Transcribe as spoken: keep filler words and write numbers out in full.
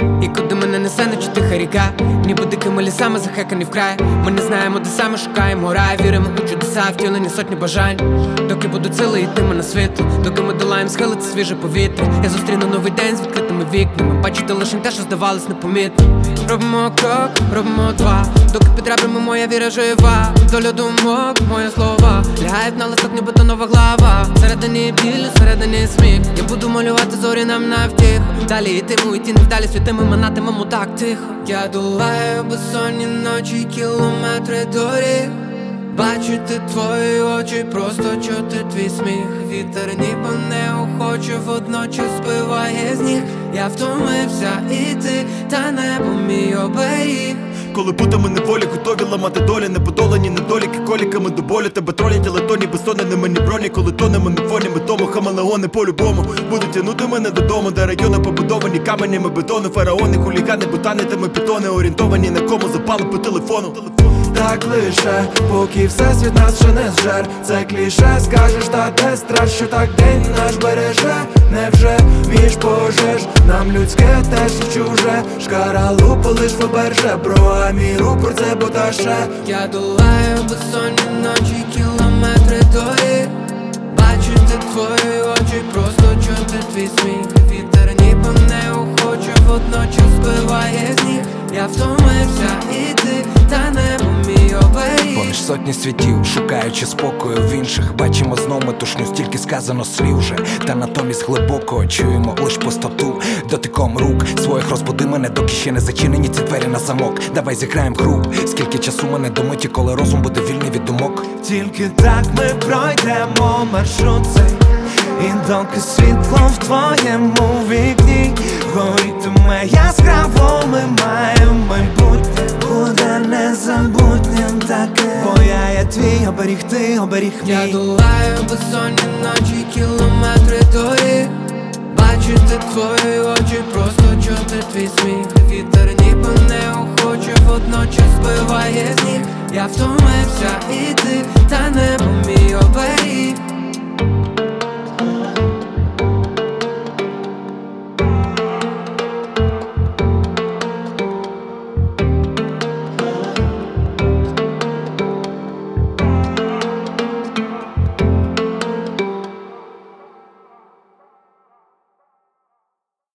І куди мене несе, наче тиха ріка, ніби дикими лісами захекані вкрай. Ми не знаємо, де саме шукаємо рай. Віримо у чудеса, втілені сотні бажань. Доки будуть сили йтиме на світло, доки ми долаємо схили, це свіже повітря. Я зустріну новий день з відкритими вікнами, бачити лише те, що здавалось непомітно. Робимо крок, робимо два, доки під ребрами моя віра жива. Доля думок, мої слова лягають на листок, ніби то нова глава. Всередині біль, всередині сміх. Я буду малювати зорі нам навтіх. Далі йтиму, йти невдалі світими, минатимемо так тихо. Я долаю безсонні ночі, кілометри доріг. Бачити твої очі, просто чути твій сміх. Вітер ніби неохоче водночас збиває з ніг. Я втомився іти, та небо мій оберіг. Коли путами неволі, готові ламати долі, неподолані недоліки, коліками до болі. Тебе тролять, але то ніби сони, не мені броні. Коли тонемо на фоні, ми тому хамелеони по-любому будуть тягнути мене додому, де райони побудовані каменями бетону. Фараони, хулігани, ботани, та ми питони, орієнтовані на кому запали по телефону. Так лише, поки всесвіт нас ще не зжер. Це кліше, скажеш, та де страх, що так день наш береже. Невже між пожеж нам людське теж чуже. Шкаралупу лиш виберже, бро, а мій рупор це боташе. Я долаю безсонні ночі, кілометри доріг. Бачити твої очі, просто чути твій сміх. Вітер ніби неохоче водночас збиває з ніг. Я втомився іти, та небо мій оберіг. Поміж сотні світів, шукаючи спокою в інших, бачимо знов метушню, стільки сказано слів вже. Та натомість глибоко чуємо лиш пустоту. Дотиком рук своїх розбуди мене, доки ще не зачинені ці двері на замок. Давай зіграєм гру, скільки часу мене до миті, коли розум буде вільний від думок. Тільки так ми пройдемо маршрут цей. І доки світло в твоєму вікні горітиме яскраво, ми маємо майбутнє. Буде незабутнім таке, бо я є твій оберіг, ти оберіг мій. Я долаю безсонні ночі, кілометри доріг. Бачити твої очі, просто